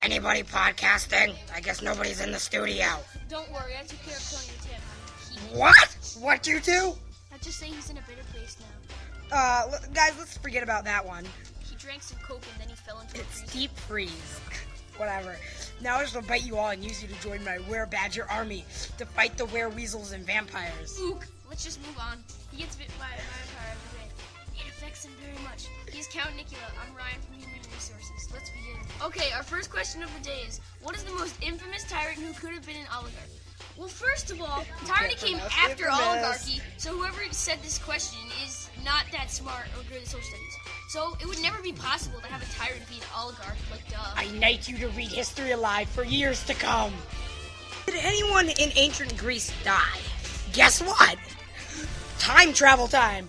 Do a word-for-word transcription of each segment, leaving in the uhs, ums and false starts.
Anybody podcasting? I guess nobody's in the studio. Don't worry, I took care of Tony the Tip. He... What? What you do? I just say he's in a better place now. Uh, l- guys, let's forget about that one. He drank some coke and then he fell into It's a freezer. deep freeze. Whatever. Now I shall bite you all and use you to join my were-badger army to fight the were-weasels and vampires. Ook, let's just move on. He gets bit by a vampire every day. It affects him very much. He's Count Nicula. I'm Ryan from Human Resources. Let's begin. Okay, our first question of the day is, what is the most infamous tyrant who could have been an oligarch? Well, first of all, tyranny came after infamous. oligarchy, so whoever said this question is not that smart or good at social studies. So it would never be possible to have a tyrant be an oligarch, like duh. I knight you to read history alive for years to come. Did anyone in ancient Greece die? Guess what? Time travel time.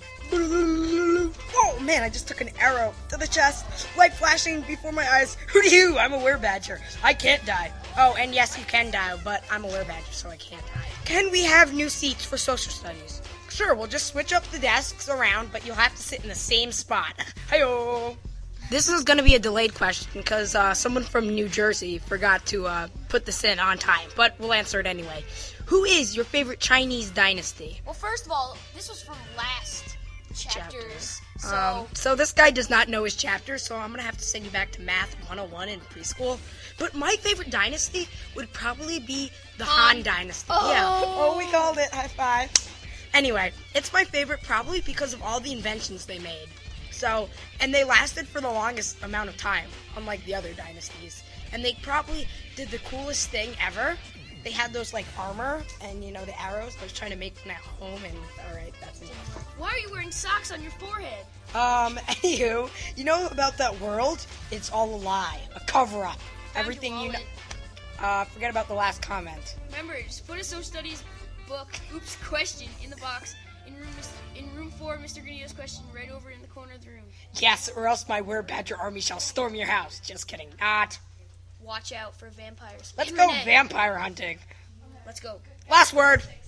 Oh man, I just took an arrow to the chest, light flashing before my eyes. Who do you? I'm a were-badger. I can't die. Oh, and yes, you can die, but I'm a were-badger, so I can't die. Can we have new seats for social studies? Sure, we'll just switch up the desks around, but you'll have to sit in the same spot. Hi-yo! This is going to be a delayed question because uh, someone from New Jersey forgot to uh, put this in on time, but we'll answer it anyway. Who is your favorite Chinese dynasty? Well, first of all, this was from last chapters, so... Um, so this guy does not know his chapter, so I'm going to have to send you back to Math one oh one in preschool. But my favorite dynasty would probably be the Han, Han Dynasty. Oh. Yeah. Oh, we called it. High five. Anyway, it's my favorite probably because of all the inventions they made. So, and they lasted for the longest amount of time, unlike the other dynasties. And they probably did the coolest thing ever. They had those, like, armor and, you know, the arrows. I was trying to make them at home, and, alright, that's enough. Why are you wearing socks on your forehead? Um, anywho, you know about that world? It's all a lie. A cover-up. Found Everything your you know... wallet. Uh, forget about the last comment. Remember, just put a social studies book, oops, question in the box. In room in room four, Mister Granito's question right over in the corner of the room. Yes, or else my were-badger army shall storm your house. Just kidding. Not. Watch out for vampires. Let's In go Renee. vampire hunting. Let's go. Last word.